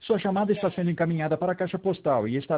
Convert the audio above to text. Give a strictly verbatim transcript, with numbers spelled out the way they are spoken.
Sua chamada está sendo encaminhada para a caixa postal e estará